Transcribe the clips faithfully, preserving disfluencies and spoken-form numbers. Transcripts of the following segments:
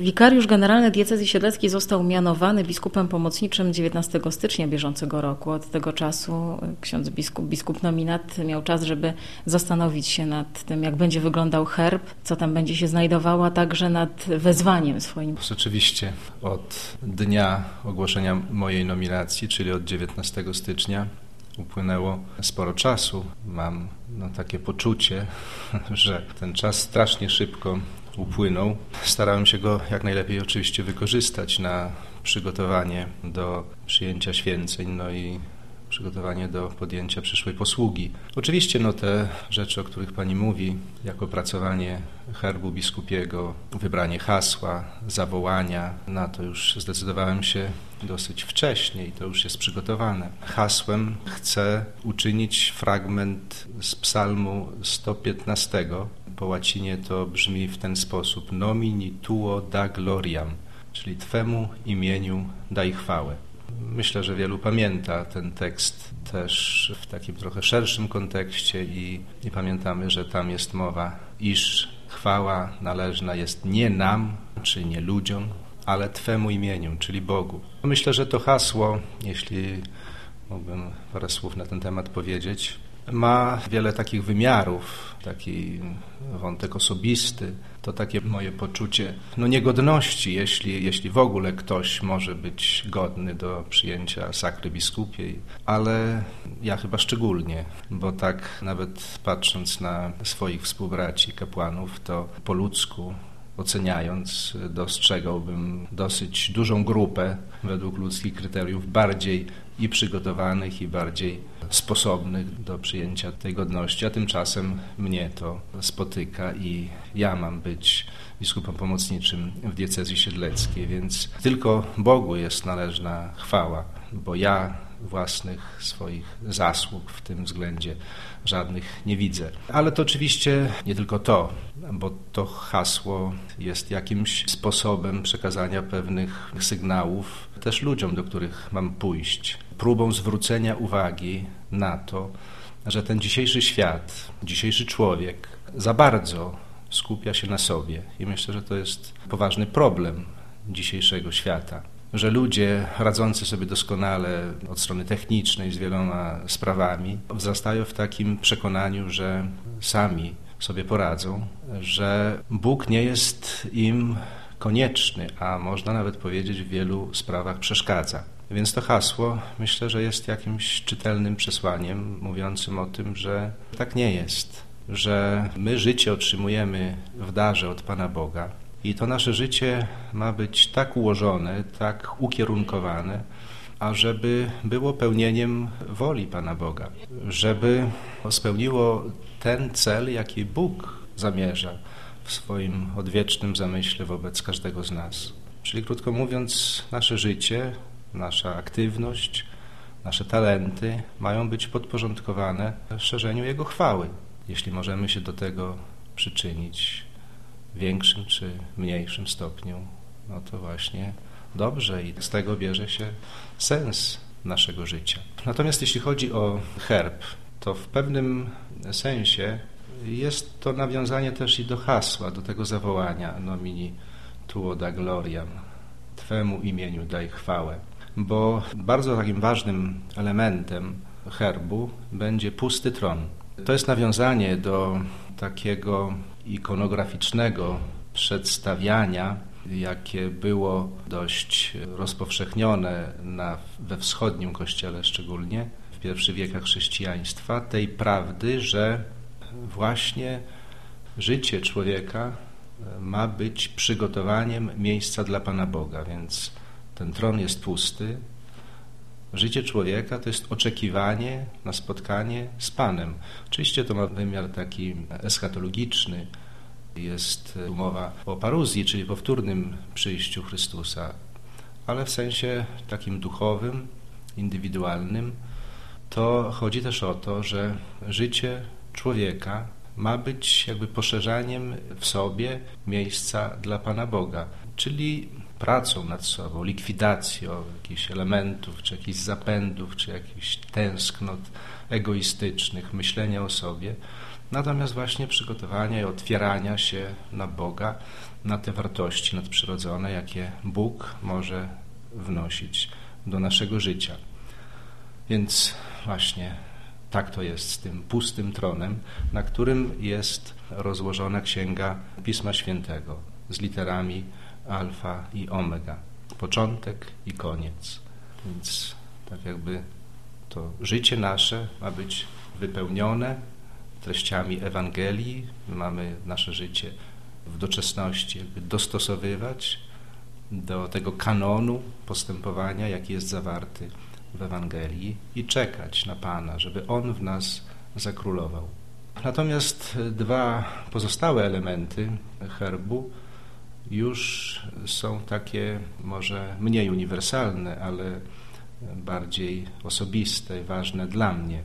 Wikariusz generalny diecezji siedleckiej został mianowany biskupem pomocniczym dziewiętnastego stycznia bieżącego roku. Od tego czasu ksiądz biskup, biskup nominat miał czas, żeby zastanowić się nad tym, jak będzie wyglądał herb, co tam będzie się znajdowało, a także nad wezwaniem swoim. Rzeczywiście od dnia ogłoszenia mojej nominacji, czyli od dziewiętnastego stycznia, upłynęło sporo czasu. Mam no, takie poczucie, że ten czas strasznie szybko upłynął. Starałem się go jak najlepiej oczywiście wykorzystać na przygotowanie do przyjęcia święceń, no i przygotowanie do podjęcia przyszłej posługi. Oczywiście no, te rzeczy, o których Pani mówi, jak opracowanie herbu biskupiego, wybranie hasła, zawołania, na to już zdecydowałem się dosyć wcześnie i to już jest przygotowane. Hasłem chcę uczynić fragment z psalmu sto piętnastego. Po łacinie to brzmi w ten sposób: Nomini tuo da gloriam, czyli Twemu imieniu daj chwałę. Myślę, że wielu pamięta ten tekst też w takim trochę szerszym kontekście i, i pamiętamy, że tam jest mowa, iż chwała należna jest nie nam, czy nie ludziom, ale Twemu imieniu, czyli Bogu. Myślę, że to hasło, jeśli mógłbym parę słów na ten temat powiedzieć, ma wiele takich wymiarów, taki wątek osobisty, to takie moje poczucie no niegodności, jeśli, jeśli w ogóle ktoś może być godny do przyjęcia sakry biskupiej, ale ja chyba szczególnie, bo tak nawet patrząc na swoich współbraci kapłanów, to po ludzku oceniając, dostrzegałbym dosyć dużą grupę według ludzkich kryteriów bardziej i przygotowanych, i bardziej sposobnych do przyjęcia tej godności, a tymczasem mnie to spotyka i ja mam być biskupem pomocniczym w diecezji siedleckiej, więc tylko Bogu jest należna chwała, bo ja własnych swoich zasług w tym względzie żadnych nie widzę. Ale to oczywiście nie tylko to, bo to hasło jest jakimś sposobem przekazania pewnych sygnałów też ludziom, do których mam pójść. Próbą zwrócenia uwagi na to, że ten dzisiejszy świat, dzisiejszy człowiek za bardzo skupia się na sobie. I myślę, że to jest poważny problem dzisiejszego świata. Że ludzie radzący sobie doskonale od strony technicznej z wieloma sprawami wzrastają w takim przekonaniu, że sami sobie poradzą, że Bóg nie jest im konieczny, a można nawet powiedzieć w wielu sprawach przeszkadza. Więc to hasło myślę, że jest jakimś czytelnym przesłaniem mówiącym o tym, że tak nie jest, że my życie otrzymujemy w darze od Pana Boga i to nasze życie ma być tak ułożone, tak ukierunkowane, ażeby było pełnieniem woli Pana Boga, żeby spełniło ten cel, jaki Bóg zamierza w swoim odwiecznym zamyśle wobec każdego z nas. Czyli krótko mówiąc, nasze życie, nasza aktywność, nasze talenty mają być podporządkowane szerzeniu Jego chwały, jeśli możemy się do tego przyczynić w większym czy mniejszym stopniu, no to właśnie dobrze i z tego bierze się sens naszego życia. Natomiast jeśli chodzi o herb, to w pewnym sensie jest to nawiązanie też i do hasła, do tego zawołania Nomini tuo da gloriam, Twemu imieniu daj chwałę, bo bardzo takim ważnym elementem herbu będzie pusty tron. To jest nawiązanie do takiego ikonograficznego przedstawiania, jakie było dość rozpowszechnione na, we wschodnim kościele szczególnie, w pierwszych wiekach chrześcijaństwa, tej prawdy, że właśnie życie człowieka ma być przygotowaniem miejsca dla Pana Boga, więc ten tron jest pusty. Życie człowieka to jest oczekiwanie na spotkanie z Panem. Oczywiście to ma wymiar taki eschatologiczny. Jest mowa o paruzji, czyli powtórnym przyjściu Chrystusa, ale w sensie takim duchowym, indywidualnym, to chodzi też o to, że życie człowieka ma być jakby poszerzaniem w sobie miejsca dla Pana Boga, czyli pracą nad sobą, likwidacją jakichś elementów, czy jakichś zapędów, czy jakichś tęsknot egoistycznych, myślenia o sobie, natomiast właśnie przygotowania i otwierania się na Boga, na te wartości nadprzyrodzone, jakie Bóg może wnosić do naszego życia. Więc właśnie tak to jest z tym pustym tronem, na którym jest rozłożona księga Pisma Świętego z literami alfa i omega, początek i koniec. Więc tak jakby to życie nasze ma być wypełnione treściami Ewangelii. Mamy nasze życie w doczesności jakby dostosowywać do tego kanonu postępowania, jaki jest zawarty w Ewangelii i czekać na Pana, żeby On w nas zakrólował. Natomiast dwa pozostałe elementy herbu już są takie może mniej uniwersalne, ale bardziej osobiste i ważne dla mnie.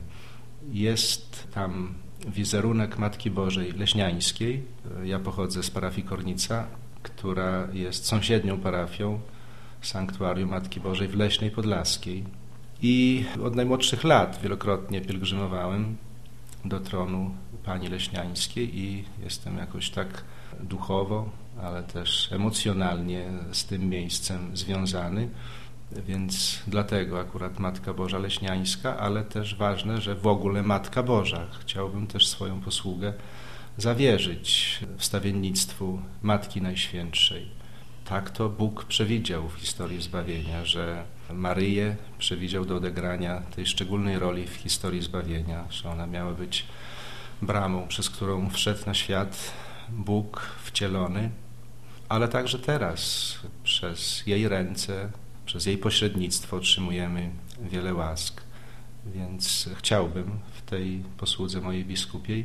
Jest tam wizerunek Matki Bożej Leśniańskiej. Ja pochodzę z parafii Kornica, która jest sąsiednią parafią Sanktuarium Matki Bożej w Leśnej Podlaskiej. I od najmłodszych lat wielokrotnie pielgrzymowałem do tronu Pani Leśniańskiej i jestem jakoś tak duchowo, ale też emocjonalnie z tym miejscem związany. Więc dlatego akurat Matka Boża Leśniańska, ale też ważne, że w ogóle Matka Boża. Chciałbym też swoją posługę zawierzyć wstawiennictwu Matki Najświętszej. Tak to Bóg przewidział w historii zbawienia, że Maryję przewidział do odegrania tej szczególnej roli w historii zbawienia, że ona miała być bramą, przez którą wszedł na świat Bóg wcielony, ale także teraz przez jej ręce, przez jej pośrednictwo otrzymujemy wiele łask. Więc chciałbym w tej posłudze mojej biskupiej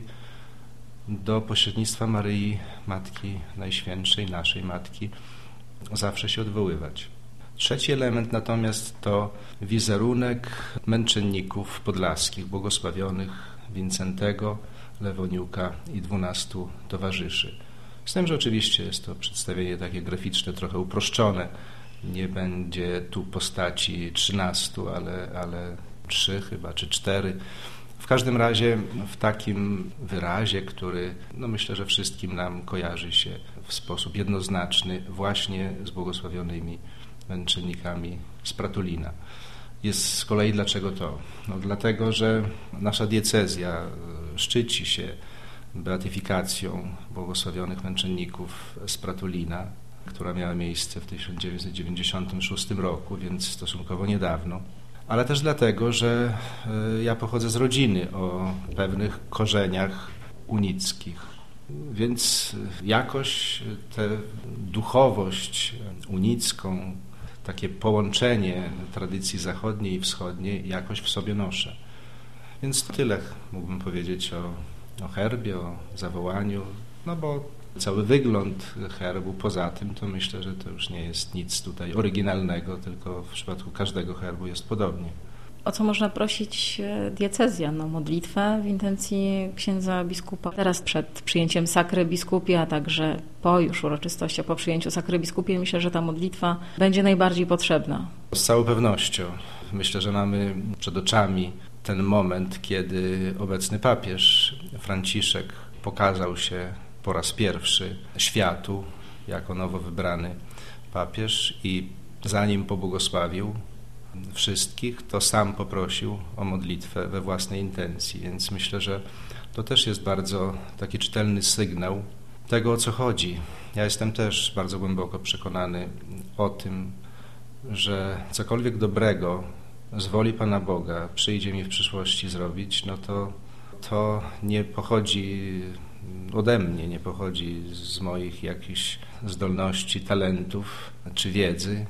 do pośrednictwa Maryi, Matki Najświętszej, naszej Matki, zawsze się odwoływać. Trzeci element natomiast to wizerunek męczenników podlaskich, błogosławionych Wincentego, Lewoniuka i dwunastu towarzyszy. Z tym, że oczywiście jest to przedstawienie takie graficzne, trochę uproszczone. Nie będzie tu postaci trzynastu, ale, ale trzy chyba, czy cztery. W każdym razie w takim wyrazie, który no myślę, że wszystkim nam kojarzy się w sposób jednoznaczny właśnie z błogosławionymi męczennikami z Pratulina. Jest z kolei dlaczego to? No dlatego, że nasza diecezja szczyci się beatyfikacją błogosławionych męczenników z Pratulina, która miała miejsce w tysiąc dziewięćset dziewięćdziesiątym szóstym roku, więc stosunkowo niedawno. Ale też dlatego, że ja pochodzę z rodziny o pewnych korzeniach unickich. Więc jakoś tę duchowość unicką, takie połączenie tradycji zachodniej i wschodniej jakoś w sobie noszę. Więc tyle mógłbym powiedzieć o, o herbie, o zawołaniu, no bo cały wygląd herbu poza tym, to myślę, że to już nie jest nic tutaj oryginalnego, tylko w przypadku każdego herbu jest podobnie. O co można prosić diecezjan? No, modlitwę w intencji księdza biskupa. Teraz przed przyjęciem sakry biskupii, a także po już uroczystości, po przyjęciu sakry biskupii, myślę, że ta modlitwa będzie najbardziej potrzebna. Z całą pewnością. Myślę, że mamy przed oczami ten moment, kiedy obecny papież Franciszek pokazał się po raz pierwszy światu jako nowo wybrany papież i zanim pobłogosławił wszystkich, to sam poprosił o modlitwę we własnej intencji, więc myślę, że to też jest bardzo taki czytelny sygnał tego, o co chodzi. Ja jestem też bardzo głęboko przekonany o tym, że cokolwiek dobrego z woli Pana Boga przyjdzie mi w przyszłości zrobić, no to to nie pochodzi ode mnie, nie pochodzi z moich jakichś zdolności, talentów czy wiedzy,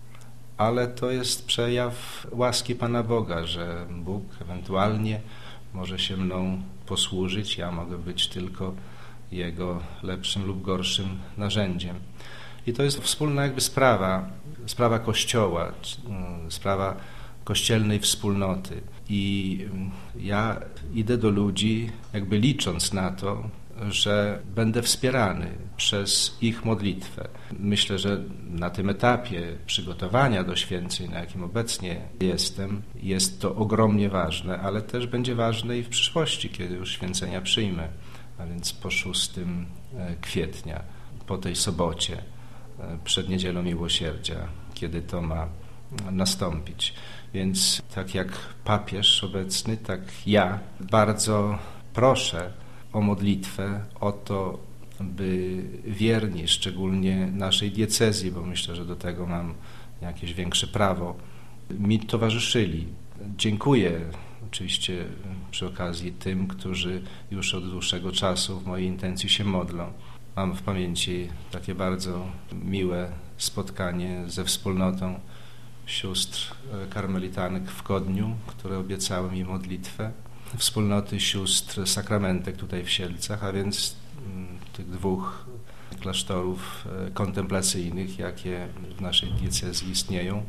ale to jest przejaw łaski Pana Boga, że Bóg ewentualnie może się mną posłużyć, ja mogę być tylko Jego lepszym lub gorszym narzędziem. I to jest wspólna jakby sprawa, sprawa Kościoła, sprawa kościelnej wspólnoty. I ja idę do ludzi jakby licząc na to, że będę wspierany przez ich modlitwę. Myślę, że na tym etapie przygotowania do święceń, na jakim obecnie jestem, jest to ogromnie ważne, ale też będzie ważne i w przyszłości, kiedy już święcenia przyjmę, a więc po szóstego kwietnia, po tej sobocie, przed Niedzielą Miłosierdzia, kiedy to ma nastąpić. Więc tak jak papież obecny, tak ja bardzo proszę o modlitwę, o to, by wierni, szczególnie naszej diecezji, bo myślę, że do tego mam jakieś większe prawo, mi towarzyszyli. Dziękuję oczywiście przy okazji tym, którzy już od dłuższego czasu w mojej intencji się modlą. Mam w pamięci takie bardzo miłe spotkanie ze wspólnotą sióstr karmelitanek w Kodniu, które obiecały mi modlitwę. Wspólnoty sióstr sakramentek tutaj w Sielcach, a więc tych dwóch klasztorów kontemplacyjnych, jakie w naszej diecezji istnieją.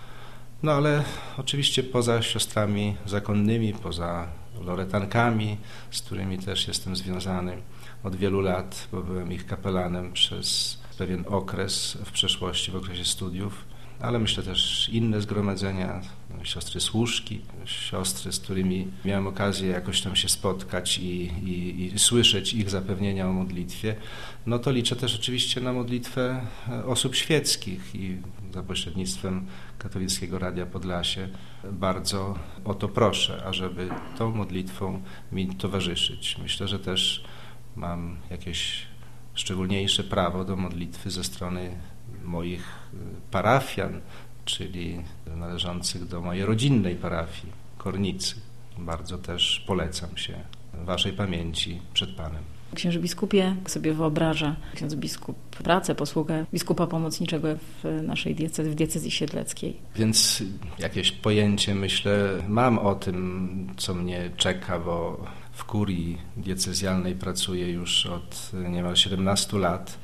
No ale oczywiście poza siostrami zakonnymi, poza loretankami, z którymi też jestem związany od wielu lat, bo byłem ich kapelanem przez pewien okres w przeszłości, w okresie studiów, ale myślę też inne zgromadzenia, siostry służki, siostry, z którymi miałem okazję jakoś tam się spotkać i, i, i słyszeć ich zapewnienia o modlitwie, no to liczę też oczywiście na modlitwę osób świeckich i za pośrednictwem Katolickiego Radia Podlasie bardzo o to proszę, ażeby tą modlitwą mi towarzyszyć. Myślę, że też mam jakieś szczególniejsze prawo do modlitwy ze strony moich parafian, czyli należących do mojej rodzinnej parafii, Kornicy. Bardzo też polecam się waszej pamięci przed Panem. Księży biskupie, sobie wyobraża ksiądz biskup pracę, posługę biskupa pomocniczego w naszej diecezji, w diecezji siedleckiej. Więc jakieś pojęcie, myślę, mam o tym, co mnie czeka, bo w kurii diecezjalnej pracuję już od niemal siedemnastu lat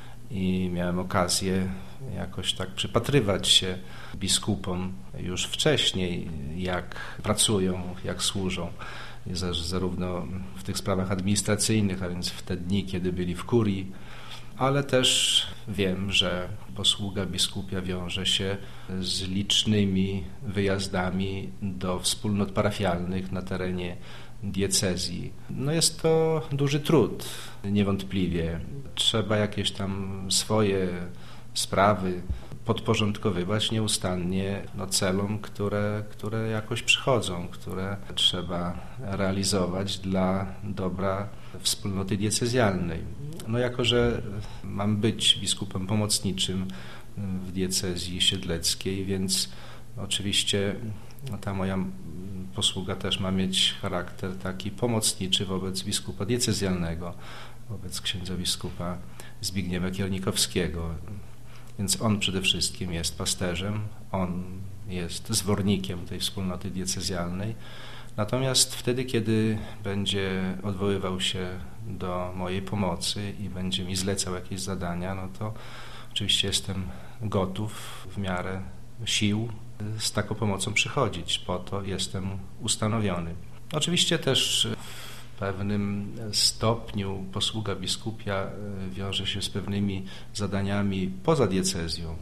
i miałem okazję jakoś tak przypatrywać się biskupom już wcześniej, jak pracują, jak służą, zarówno w tych sprawach administracyjnych, a więc w te dni, kiedy byli w kurii, ale też wiem, że posługa biskupia wiąże się z licznymi wyjazdami do wspólnot parafialnych na terenie diecezji. No jest to duży trud, niewątpliwie. Trzeba jakieś tam swoje sprawy podporządkowywać nieustannie no, celom, które, które jakoś przychodzą, które trzeba realizować dla dobra wspólnoty diecezjalnej. No jako, że mam być biskupem pomocniczym w diecezji siedleckiej, więc oczywiście no, ta moja posługa też ma mieć charakter taki pomocniczy wobec biskupa diecezjalnego, wobec księdza biskupa Zbigniewa Kiernikowskiego. Więc on przede wszystkim jest pasterzem, on jest zwornikiem tej wspólnoty diecezjalnej. Natomiast wtedy, kiedy będzie odwoływał się do mojej pomocy i będzie mi zlecał jakieś zadania, no to oczywiście jestem gotów w miarę sił z taką pomocą przychodzić. Po to jestem ustanowiony. Oczywiście też w pewnym stopniu posługa biskupia wiąże się z pewnymi zadaniami poza diecezją.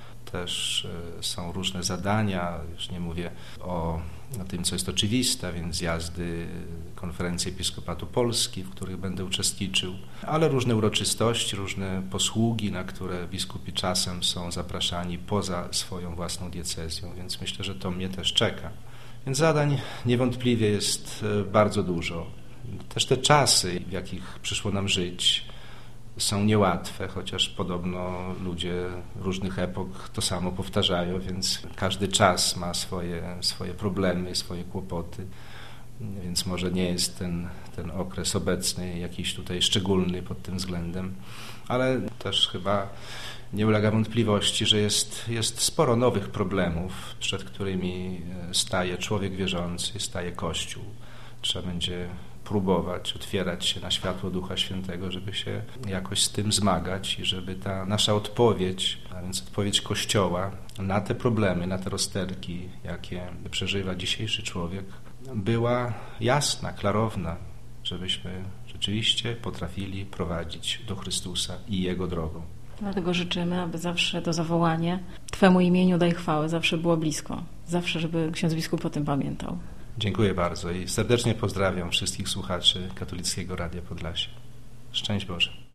Też są różne zadania, już nie mówię o, o tym, co jest oczywiste, więc zjazdy, konferencje Episkopatu Polski, w których będę uczestniczył, ale różne uroczystości, różne posługi, na które biskupi czasem są zapraszani poza swoją własną diecezją, więc myślę, że to mnie też czeka. Więc zadań niewątpliwie jest bardzo dużo. Też te czasy, w jakich przyszło nam żyć, są niełatwe, chociaż podobno ludzie różnych epok to samo powtarzają, więc każdy czas ma swoje, swoje problemy, swoje kłopoty, więc może nie jest ten, ten okres obecny jakiś tutaj szczególny pod tym względem, ale też chyba nie ulega wątpliwości, że jest, jest sporo nowych problemów, przed którymi staje człowiek wierzący, staje Kościół. Trzeba będzie próbować otwierać się na światło Ducha Świętego, żeby się jakoś z tym zmagać i żeby ta nasza odpowiedź, a więc odpowiedź Kościoła na te problemy, na te rozterki, jakie przeżywa dzisiejszy człowiek, była jasna, klarowna, żebyśmy, rzeczywiście potrafili prowadzić do Chrystusa i Jego drogą. Dlatego życzymy, aby zawsze to zawołanie Twemu imieniu daj chwałę zawsze było blisko. Zawsze, żeby ksiądz biskup o tym pamiętał. Dziękuję bardzo i serdecznie pozdrawiam wszystkich słuchaczy Katolickiego Radia Podlasie. Szczęść Boże.